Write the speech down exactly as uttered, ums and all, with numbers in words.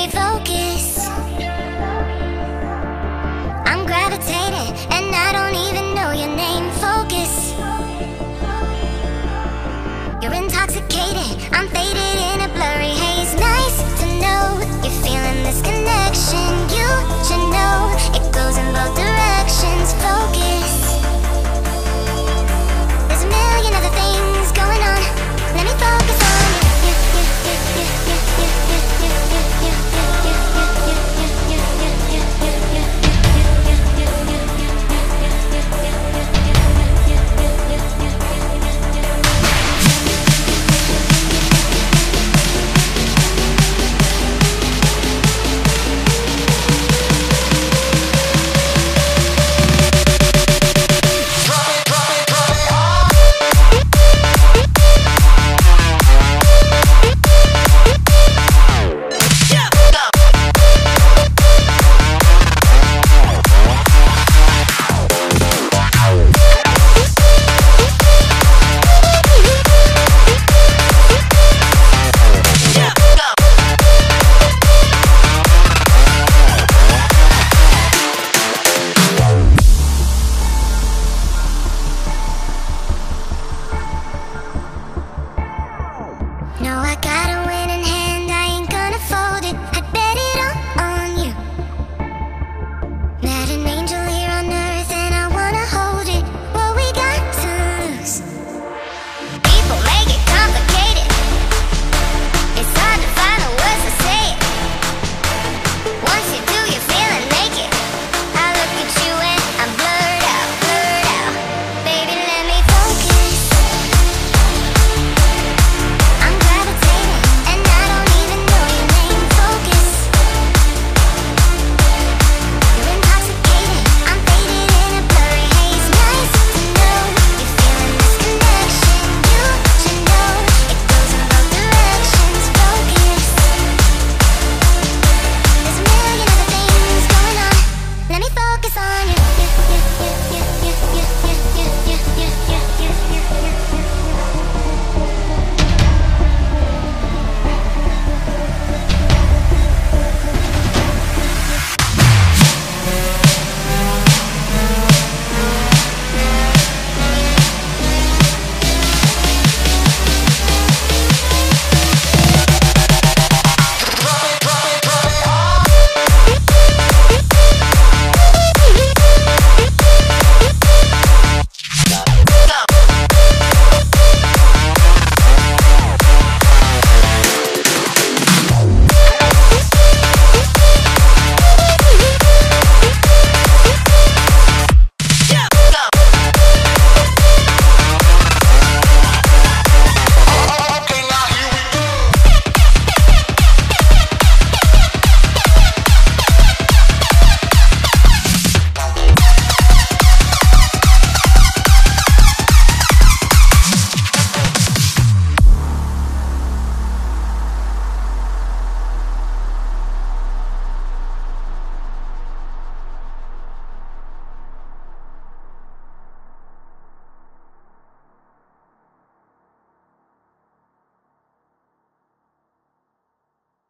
stay focused. I'm gravitating and I don't even know your name. Focus. You're intoxicating, I'm faded in a blurry haze. Nice to know you're feeling this connection. You should know it goes in both directions. Focus. There's a million other things going on. Let me focus on you. No, I gotta